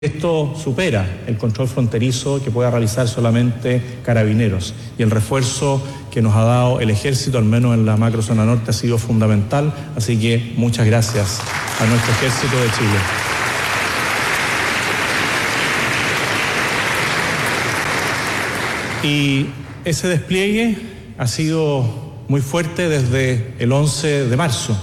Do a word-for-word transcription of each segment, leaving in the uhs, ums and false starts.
Esto supera el control fronterizo que pueda realizar solamente Carabineros, y el refuerzo que nos ha dado el Ejército, al menos en la macrozona norte, ha sido fundamental, así que muchas gracias a nuestro Ejército de Chile. Y ese despliegue ha sido muy fuerte desde el once de marzo,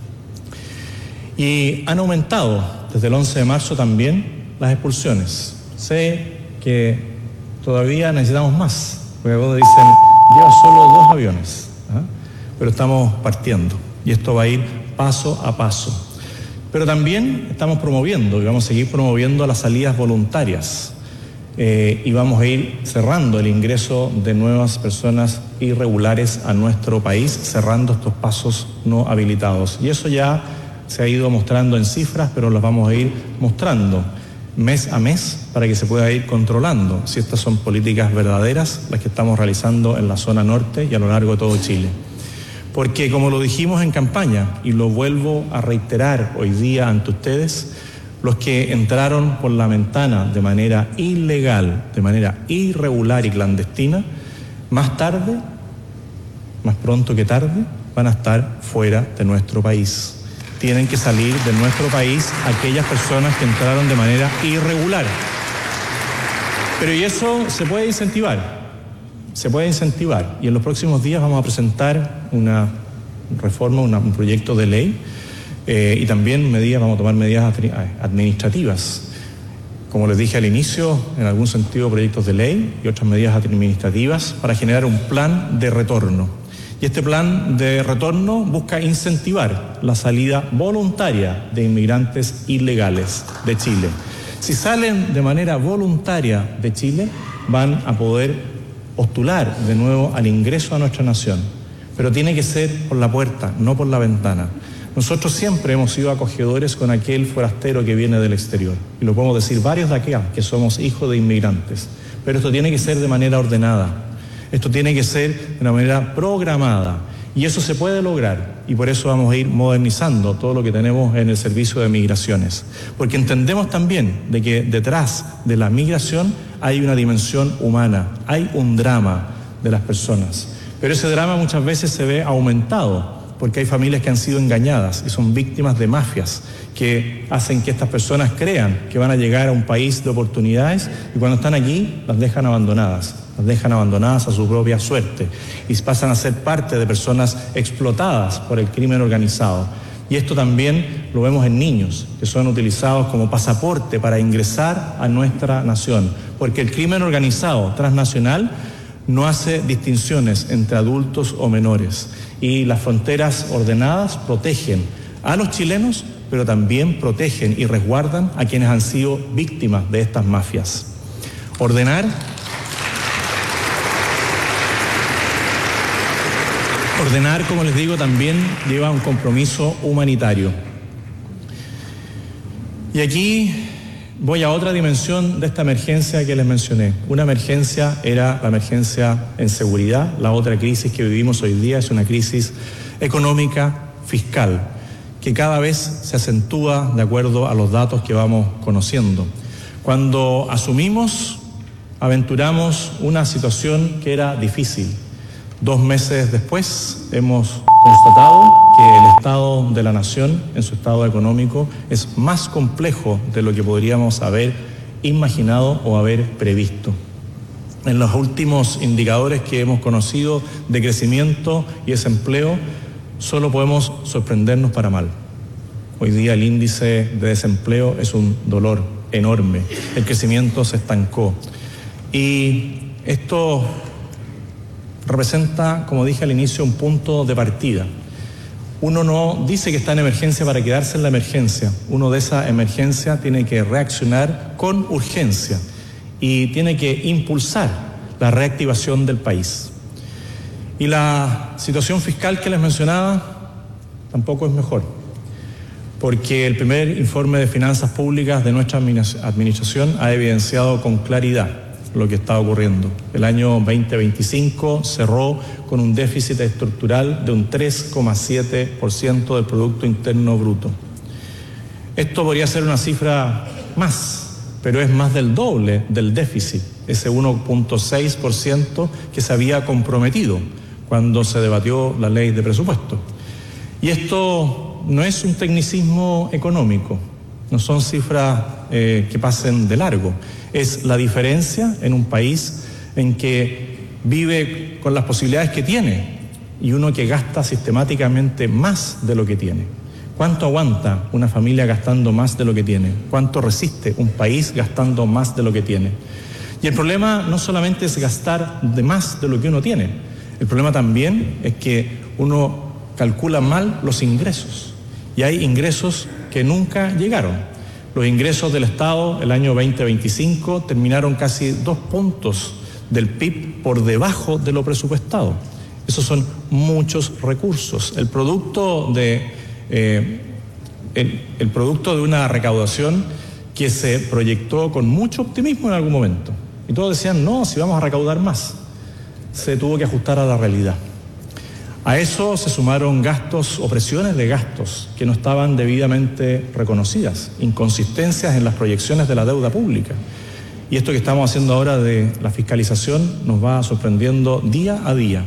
y han aumentado desde el once de marzo también las expulsiones. Sé que todavía necesitamos más, porque vos dicen, lleva solo dos aviones, ¿eh? pero estamos partiendo, y esto va a ir paso a paso. Pero también estamos promoviendo, y vamos a seguir promoviendo las salidas voluntarias, eh, y vamos a ir cerrando el ingreso de nuevas personas irregulares a nuestro país, cerrando estos pasos no habilitados. Y eso ya se ha ido mostrando en cifras, pero las vamos a ir mostrando mes a mes para que se pueda ir controlando si estas son políticas verdaderas las que estamos realizando en la zona norte y a lo largo de todo Chile. Porque como lo dijimos en campaña, y lo vuelvo a reiterar hoy día ante ustedes, los que entraron por la ventana de manera ilegal, de manera irregular y clandestina, más tarde, más pronto que tarde, van a estar fuera de nuestro país. Tienen que salir de nuestro país aquellas personas que entraron de manera irregular. Pero y eso se puede incentivar, se puede incentivar. Y en los próximos días vamos a presentar una reforma, una, un proyecto de ley, eh, y también medidas, vamos a tomar medidas administrativas. Como les dije al inicio, en algún sentido proyectos de ley y otras medidas administrativas para generar un plan de retorno. Y este plan de retorno busca incentivar la salida voluntaria de inmigrantes ilegales de Chile. Si salen de manera voluntaria de Chile, van a poder postular de nuevo al ingreso a nuestra nación. Pero tiene que ser por la puerta, no por la ventana. Nosotros siempre hemos sido acogedores con aquel forastero que viene del exterior. Y lo podemos decir varios de acá, que somos hijos de inmigrantes. Pero esto tiene que ser de manera ordenada. Esto tiene que ser de una manera programada, y eso se puede lograr, y por eso vamos a ir modernizando todo lo que tenemos en el servicio de migraciones, porque entendemos también de que detrás de la migración hay una dimensión humana, hay un drama de las personas, pero ese drama muchas veces se ve aumentado porque hay familias que han sido engañadas y son víctimas de mafias que hacen que estas personas crean que van a llegar a un país de oportunidades, y cuando están aquí las dejan abandonadas. Las dejan abandonadas a su propia suerte y pasan a ser parte de personas explotadas por el crimen organizado. Y esto también lo vemos en niños que son utilizados como pasaporte para ingresar a nuestra nación, porque el crimen organizado transnacional no hace distinciones entre adultos o menores, y las fronteras ordenadas protegen a los chilenos, pero también protegen y resguardan a quienes han sido víctimas de estas mafias. Ordenar Ordenar, como les digo, también lleva un compromiso humanitario. Y aquí voy a otra dimensión de esta emergencia que les mencioné. Una emergencia era la emergencia en seguridad. La otra crisis que vivimos hoy día es una crisis económica, fiscal, que cada vez se acentúa de acuerdo a los datos que vamos conociendo. Cuando asumimos, aventuramos una situación que era difícil. Dos meses después hemos constatado que el estado de la nación en su estado económico es más complejo de lo que podríamos haber imaginado o haber previsto. En los últimos indicadores que hemos conocido de crecimiento y desempleo, solo podemos sorprendernos para mal. Hoy día el índice de desempleo es un dolor enorme. El crecimiento se estancó. Y esto representa, como dije al inicio, un punto de partida. Uno no dice que está en emergencia para quedarse en la emergencia. Uno de esa emergencia tiene que reaccionar con urgencia y tiene que impulsar la reactivación del país. Y la situación fiscal que les mencionaba tampoco es mejor, porque el primer informe de finanzas públicas de nuestra administración ha evidenciado con claridad lo que está ocurriendo. El año veinte veinticinco cerró con un déficit estructural de un tres coma siete por ciento del Producto Interno Bruto. Esto podría ser una cifra más pero es más del doble del déficit, ese uno punto seis por ciento que se había comprometido cuando se debatió la ley de presupuesto. Y esto no es un tecnicismo económico, no son cifras eh, que pasen de largo, es la diferencia en un país en que vive con las posibilidades que tiene y uno que gasta sistemáticamente más de lo que tiene. ¿Cuánto aguanta una familia gastando más de lo que tiene? ¿Cuánto resiste un país gastando más de lo que tiene? Y el problema no solamente es gastar de más de lo que uno tiene, el problema también es que uno calcula mal los ingresos y hay ingresos que nunca llegaron. Los ingresos del Estado el año veinte veinticinco terminaron casi dos puntos del P I B por debajo de lo presupuestado. Esos son muchos recursos. El producto de Eh, el, el producto de una recaudación que se proyectó con mucho optimismo en algún momento. Y todos decían, no, si vamos a recaudar más. Se tuvo que ajustar a la realidad. A eso se sumaron gastos o presiones de gastos que no estaban debidamente reconocidas, inconsistencias en las proyecciones de la deuda pública. Y esto que estamos haciendo ahora de la fiscalización nos va sorprendiendo día a día.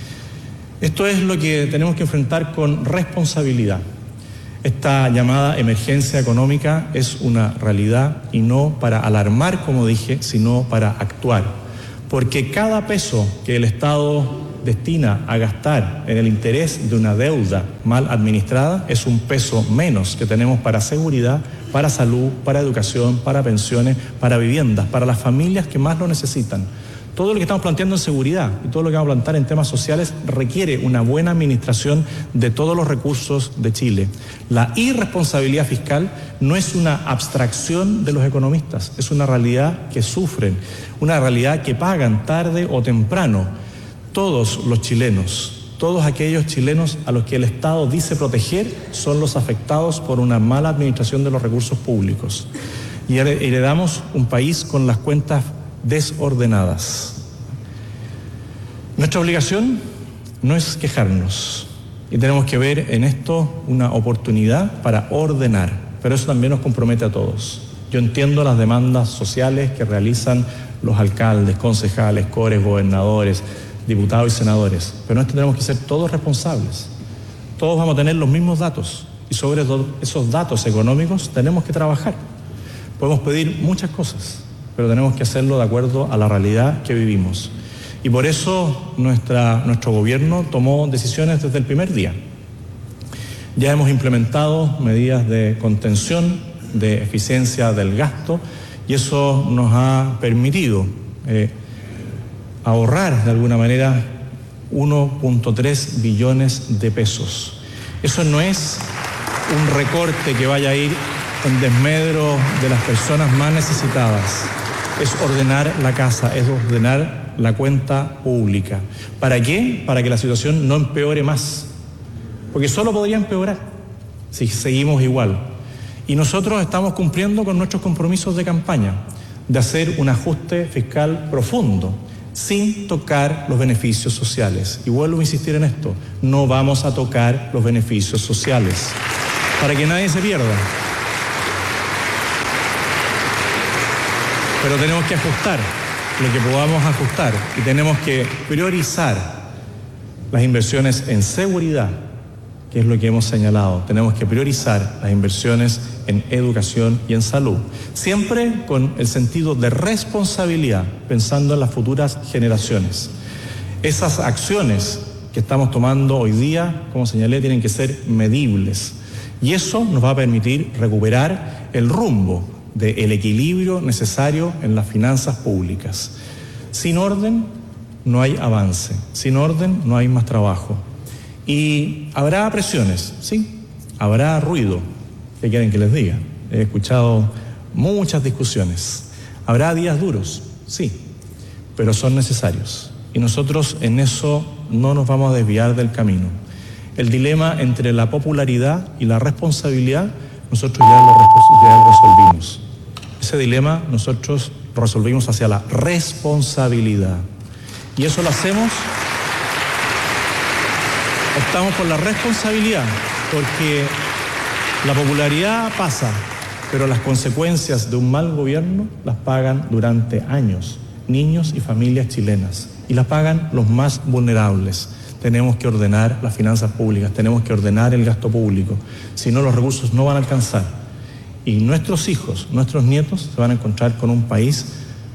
Esto es lo que tenemos que enfrentar con responsabilidad. Esta llamada emergencia económica es una realidad y no para alarmar, como dije, sino para actuar. Porque cada peso que el Estado destina a gastar en el interés de una deuda mal administrada es un peso menos que tenemos para seguridad, para salud, para educación, para pensiones, para viviendas, para las familias que más lo necesitan. Todo lo que estamos planteando en seguridad y todo lo que vamos a plantear en temas sociales requiere una buena administración de todos los recursos de Chile. La irresponsabilidad fiscal no es una abstracción de los economistas, es una realidad que sufren, una realidad que pagan tarde o temprano todos los chilenos. Todos aquellos chilenos a los que el Estado dice proteger son los afectados por una mala administración de los recursos públicos. Y heredamos un país con las cuentas desordenadas. Nuestra obligación no es quejarnos y tenemos que ver en esto una oportunidad para ordenar, pero eso también nos compromete a todos. Yo entiendo las demandas sociales que realizan los alcaldes, concejales, cores, gobernadores, diputados y senadores, pero en esto tenemos que ser todos responsables. Todos vamos a tener los mismos datos y sobre esos datos económicos tenemos que trabajar. Podemos pedir muchas cosas, pero tenemos que hacerlo de acuerdo a la realidad que vivimos. Y por eso nuestra, nuestro gobierno tomó decisiones desde el primer día. Ya hemos implementado medidas de contención, de eficiencia del gasto, y eso nos ha permitido eh, ahorrar de alguna manera uno punto tres billones de pesos. Eso no es un recorte que vaya a ir en desmedro de las personas más necesitadas. Es ordenar la casa, es ordenar la cuenta pública. ¿Para qué? Para que la situación no empeore más. Porque solo podría empeorar si seguimos igual. Y nosotros estamos cumpliendo con nuestros compromisos de campaña de hacer un ajuste fiscal profundo, sin tocar los beneficios sociales. Y vuelvo a insistir en esto, no vamos a tocar los beneficios sociales, para que nadie se pierda. Pero tenemos que ajustar lo que podamos ajustar y tenemos que priorizar las inversiones en seguridad, que es lo que hemos señalado. Tenemos que priorizar las inversiones en educación y en salud, siempre con el sentido de responsabilidad, pensando en las futuras generaciones. Esas acciones que estamos tomando hoy día, como señalé, tienen que ser medibles y eso nos va a permitir recuperar el rumbo del equilibrio necesario en las finanzas públicas. Sin orden no hay avance, sin orden no hay más trabajo. Y habrá presiones, sí, habrá ruido. ¿Qué quieren que les diga? He escuchado muchas discusiones. Habrá días duros, sí, pero son necesarios. Y nosotros en eso no nos vamos a desviar del camino. El dilema entre la popularidad y la responsabilidad, nosotros ya lo, ya lo resolvimos. Ese dilema nosotros lo resolvimos hacia la responsabilidad. Y eso lo hacemos, optamos por la responsabilidad, porque la popularidad pasa, pero las consecuencias de un mal gobierno las pagan durante años niños y familias chilenas, y las pagan los más vulnerables. Tenemos que ordenar las finanzas públicas, tenemos que ordenar el gasto público, si no los recursos no van a alcanzar. Y nuestros hijos, nuestros nietos se van a encontrar con un país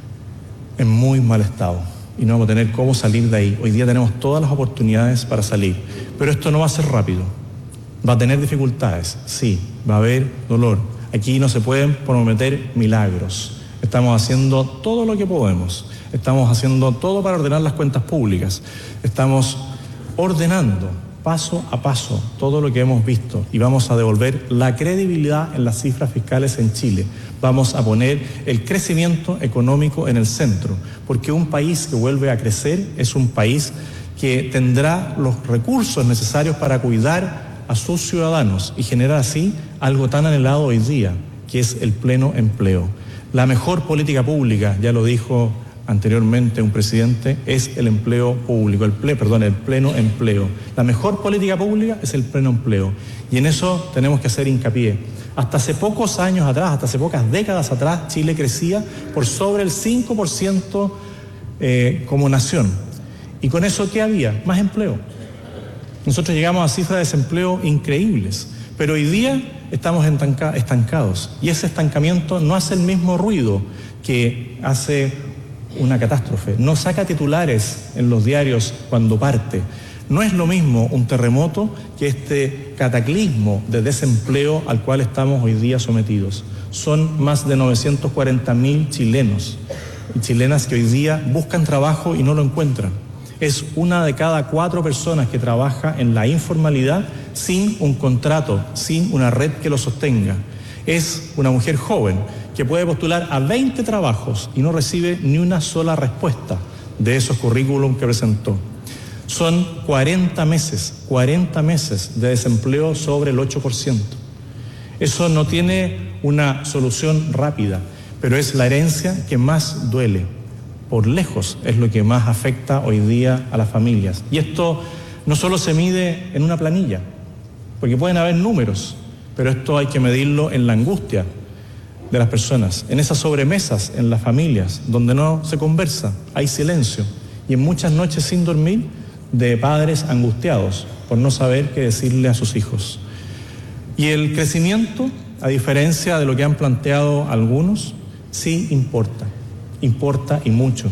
en muy mal estado y no vamos a tener cómo salir de ahí. Hoy día tenemos todas las oportunidades para salir, pero esto no va a ser rápido. Va a tener dificultades, sí, va a haber dolor. Aquí no se pueden prometer milagros. Estamos haciendo todo lo que podemos. Estamos haciendo todo para ordenar las cuentas públicas. Estamos ordenando paso a paso todo lo que hemos visto y vamos a devolver la credibilidad en las cifras fiscales en Chile. Vamos a poner el crecimiento económico en el centro, porque un país que vuelve a crecer es un país que tendrá los recursos necesarios para cuidar a sus ciudadanos y generar así algo tan anhelado hoy día, que es el pleno empleo. La mejor política pública, ya lo dijo anteriormente un presidente, es el empleo público, el ple, perdón, el pleno empleo. La mejor política pública es el pleno empleo. Y en eso tenemos que hacer hincapié. Hasta hace pocos años atrás, hasta hace pocas décadas atrás, Chile crecía por sobre el cinco por ciento eh, como nación. ¿Y con eso qué había? Más empleo. Nosotros llegamos a cifras de desempleo increíbles, pero hoy día estamos estancados y ese estancamiento no hace el mismo ruido que hace una catástrofe, no saca titulares en los diarios cuando parte. No es lo mismo un terremoto que este cataclismo de desempleo al cual estamos hoy día sometidos. Son más de novecientos cuarenta mil chilenos y chilenas que hoy día buscan trabajo y no lo encuentran. Es una de cada cuatro personas que trabaja en la informalidad sin un contrato, sin una red que lo sostenga. Es una mujer joven que puede postular a veinte trabajos y no recibe ni una sola respuesta de esos currículum que presentó. Son cuarenta meses, cuarenta meses de desempleo sobre el ocho por ciento. Eso no tiene una solución rápida, pero es la herencia que más duele. Por lejos es lo que más afecta hoy día a las familias. Y esto no solo se mide en una planilla, porque pueden haber números, pero esto hay que medirlo en la angustia de las personas, en esas sobremesas, en las familias, donde no se conversa, hay silencio, y en muchas noches sin dormir de padres angustiados por no saber qué decirle a sus hijos. Y el crecimiento, a diferencia de lo que han planteado algunos, sí importa. Importa y mucho,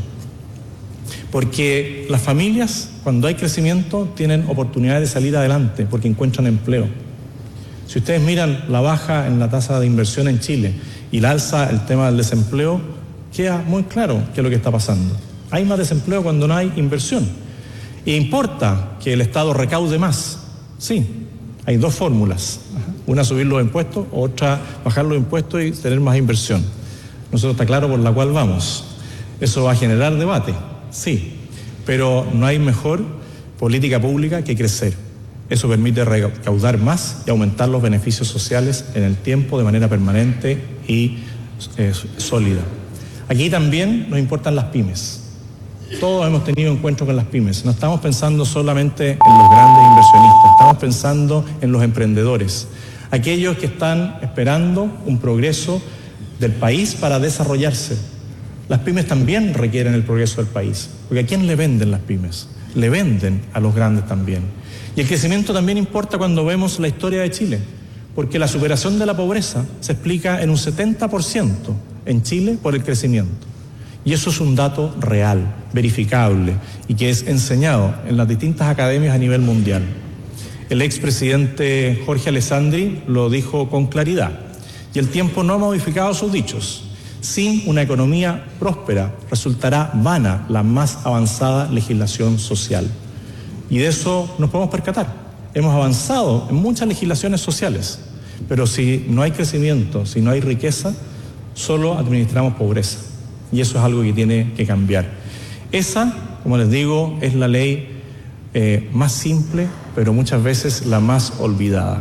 porque las familias cuando hay crecimiento tienen oportunidad de salir adelante porque encuentran empleo. Si ustedes miran la baja en la tasa de inversión en Chile y la alza el tema del desempleo, queda muy claro qué es lo que está pasando. Hay más desempleo cuando no hay inversión. E importa que el Estado recaude más. Sí, hay dos fórmulas, una subir los impuestos, otra bajar los impuestos y tener más inversión. Nosotros está claro por la cual vamos. Eso va a generar debate, sí, pero no hay mejor política pública que crecer. Eso permite recaudar más y aumentar los beneficios sociales en el tiempo de manera permanente y eh, sólida. Aquí también nos importan las pymes. Todos hemos tenido encuentros con las pymes. No estamos pensando solamente en los grandes inversionistas, estamos pensando en los emprendedores, aquellos que están esperando un progreso del país para desarrollarse. Las pymes también requieren el progreso del país, porque ¿a quién le venden las pymes? Le venden a los grandes también. Y el crecimiento también importa cuando vemos la historia de Chile, porque la superación de la pobreza se explica en un setenta por ciento en Chile por el crecimiento. Y eso es un dato real, verificable, y que es enseñado en las distintas academias a nivel mundial. El expresidente Jorge Alessandri lo dijo con claridad. Y el tiempo no ha modificado sus dichos. Sin una economía próspera resultará vana la más avanzada legislación social. Y de eso nos podemos percatar. Hemos avanzado en muchas legislaciones sociales, pero si no hay crecimiento, si no hay riqueza, solo administramos pobreza. Y eso es algo que tiene que cambiar. Esa, como les digo, es la ley eh, más simple, pero muchas veces la más olvidada.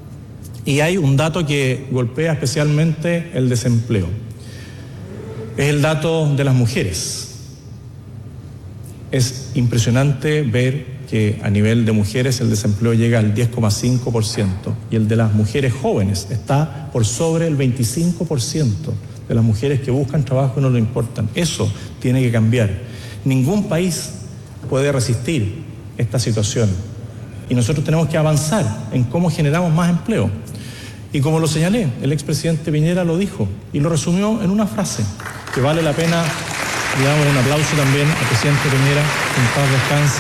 Y hay un dato que golpea especialmente el desempleo. Es el dato de las mujeres. Es impresionante ver que a nivel de mujeres el desempleo llega al diez coma cinco por ciento y el de las mujeres jóvenes está por sobre el veinticinco por ciento de las mujeres que buscan trabajo y no le importan. Eso tiene que cambiar. Ningún país puede resistir esta situación y nosotros tenemos que avanzar en cómo generamos más empleo. Y como lo señalé, el expresidente Piñera lo dijo y lo resumió en una frase que vale la pena. Le damos un aplauso también al presidente Piñera, en paz descanse.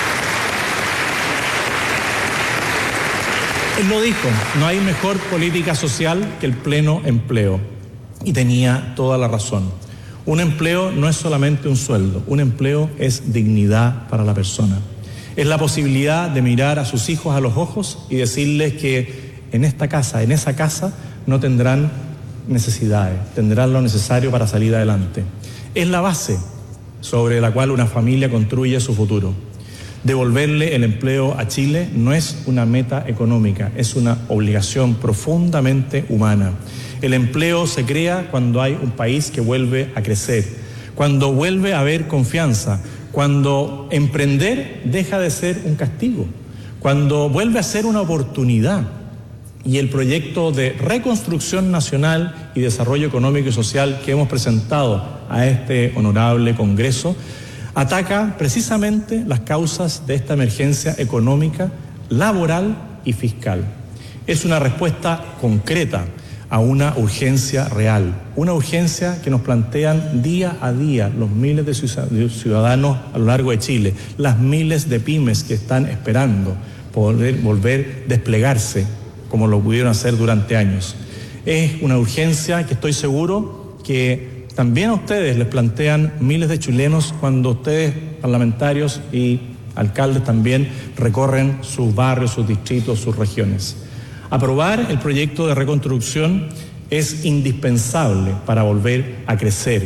Él lo dijo, no hay mejor política social que el pleno empleo. Y tenía toda la razón. Un empleo no es solamente un sueldo, un empleo es dignidad para la persona. Es la posibilidad de mirar a sus hijos a los ojos y decirles que en esta casa, en esa casa, no tendrán necesidades, tendrán lo necesario para salir adelante. Es la base sobre la cual una familia construye su futuro. Devolverle el empleo a Chile no es una meta económica, es una obligación profundamente humana. El empleo se crea cuando hay un país que vuelve a crecer, cuando vuelve a haber confianza, cuando emprender deja de ser un castigo, cuando vuelve a ser una oportunidad. Y el proyecto de reconstrucción nacional y desarrollo económico y social que hemos presentado a este honorable Congreso ataca precisamente las causas de esta emergencia económica, laboral y fiscal. Es una respuesta concreta a una urgencia real, una urgencia que nos plantean día a día los miles de ciudadanos a lo largo de Chile, las miles de pymes que están esperando poder volver a desplegarse como lo pudieron hacer durante años. Es una urgencia que estoy seguro que también a ustedes les plantean miles de chilenos cuando ustedes, parlamentarios y alcaldes también, recorren sus barrios, sus distritos, sus regiones. Aprobar el proyecto de reconstrucción es indispensable para volver a crecer,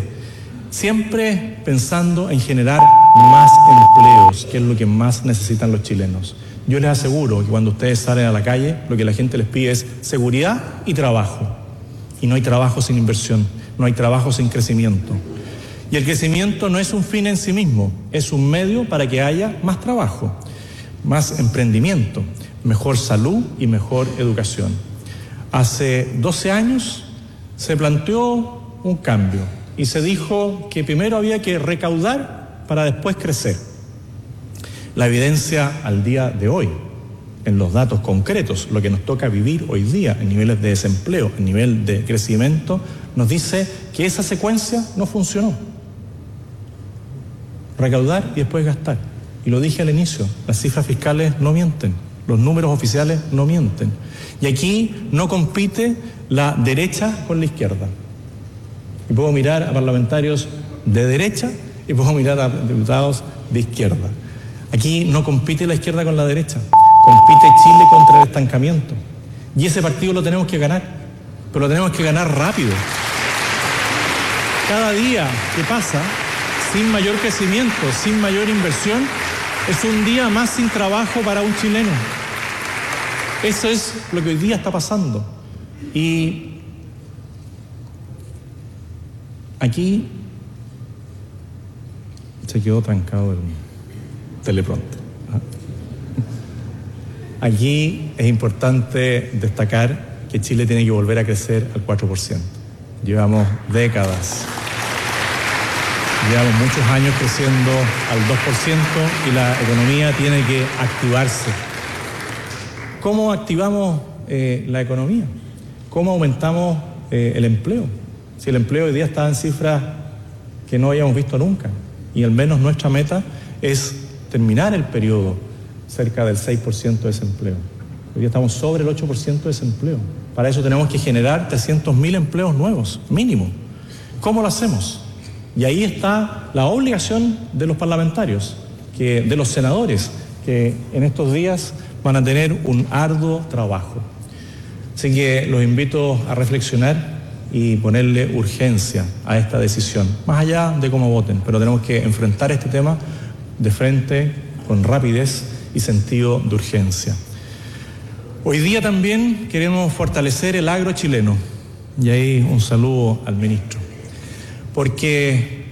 siempre pensando en generar más empleos, que es lo que más necesitan los chilenos. Yo les aseguro que cuando ustedes salen a la calle, lo que la gente les pide es seguridad y trabajo. Y no hay trabajo sin inversión, no hay trabajo sin crecimiento. Y el crecimiento no es un fin en sí mismo, es un medio para que haya más trabajo, más emprendimiento, mejor salud y mejor educación. Hace doce años se planteó un cambio y se dijo que primero había que recaudar para después crecer. La evidencia al día de hoy, en los datos concretos, lo que nos toca vivir hoy día en niveles de desempleo, en nivel de crecimiento, nos dice que esa secuencia no funcionó. Recaudar y después gastar. Y lo dije al inicio, las cifras fiscales no mienten, los números oficiales no mienten. Y aquí no compite la derecha con la izquierda. Y puedo mirar a parlamentarios de derecha y puedo mirar a diputados de izquierda. Aquí no compite la izquierda con la derecha, compite Chile contra el estancamiento. Y ese partido lo tenemos que ganar, pero lo tenemos que ganar rápido. Cada día que pasa sin mayor crecimiento, sin mayor inversión, es un día más sin trabajo para un chileno. Eso es lo que hoy día está pasando. Y aquí se quedó trancado el teleprompter. Aquí es importante destacar que Chile tiene que volver a crecer al cuatro por ciento. Llevamos décadas, llevamos muchos años creciendo al dos por ciento y la economía tiene que activarse. ¿Cómo activamos eh, la economía? ¿Cómo aumentamos eh, el empleo? Si el empleo hoy día está en cifras que no habíamos visto nunca y al menos nuestra meta es terminar el periodo cerca del seis por ciento de desempleo. Hoy día estamos sobre el ocho por ciento de desempleo. Para eso tenemos que generar trescientos mil empleos nuevos, mínimo. ¿Cómo lo hacemos? Y ahí está la obligación de los parlamentarios, que, de los senadores, que en estos días van a tener un arduo trabajo. Así que los invito a reflexionar y ponerle urgencia a esta decisión, más allá de cómo voten, pero tenemos que enfrentar este tema de frente, con rapidez y sentido de urgencia. Hoy día también queremos fortalecer el agro chileno, y ahí un saludo al ministro, porque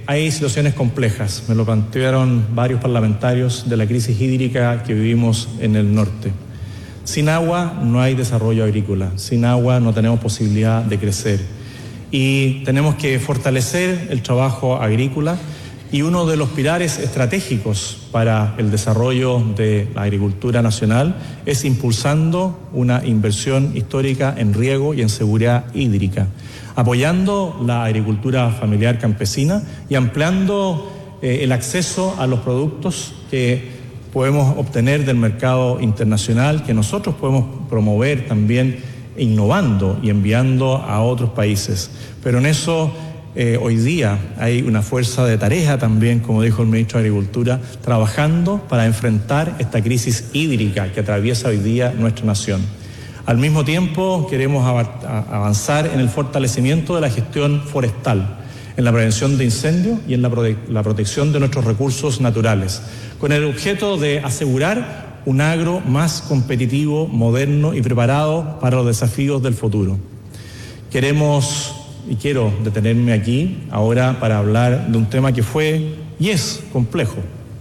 hay situaciones complejas, me lo plantearon varios parlamentarios, de la crisis hídrica que vivimos en el norte. Sin agua no hay desarrollo agrícola, sin agua no tenemos posibilidad de crecer y tenemos que fortalecer el trabajo agrícola, y uno de los pilares estratégicos para el desarrollo de la agricultura nacional es impulsando una inversión histórica en riego y en seguridad hídrica, apoyando la agricultura familiar campesina y ampliando eh, el acceso a los productos que podemos obtener del mercado internacional, que nosotros podemos promover también innovando y enviando a otros países. Pero en eso eh, hoy día hay una fuerza de tarea también, como dijo el ministro de Agricultura, trabajando para enfrentar esta crisis hídrica que atraviesa hoy día nuestra nación. Al mismo tiempo queremos avanzar en el fortalecimiento de la gestión forestal, en la prevención de incendios y en la, prote- la protección de nuestros recursos naturales, con el objeto de asegurar un agro más competitivo, moderno y preparado para los desafíos del futuro. Queremos, y quiero detenerme aquí ahora para hablar de un tema que fue y es complejo,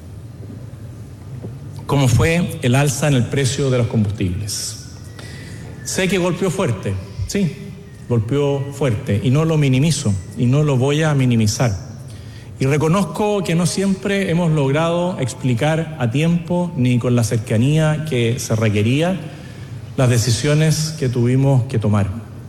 como fue el alza en el precio de los combustibles. Sé que golpeó fuerte, sí, golpeó fuerte, y no lo minimizo, y no lo voy a minimizar. Y reconozco que no siempre hemos logrado explicar a tiempo, ni con la cercanía que se requería, las decisiones que tuvimos que tomar.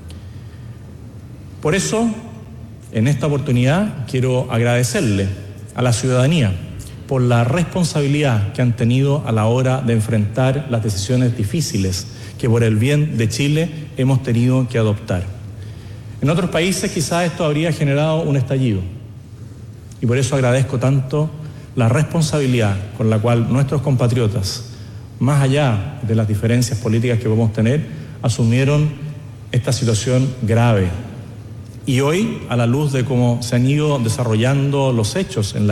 Por eso, en esta oportunidad, quiero agradecerle a la ciudadanía por la responsabilidad que han tenido a la hora de enfrentar las decisiones difíciles que por el bien de Chile hemos tenido que adoptar. En otros países quizás esto habría generado un estallido, y por eso agradezco tanto la responsabilidad con la cual nuestros compatriotas, más allá de las diferencias políticas que podemos tener, asumieron esta situación grave. Y hoy, a la luz de cómo se han ido desarrollando los hechos en la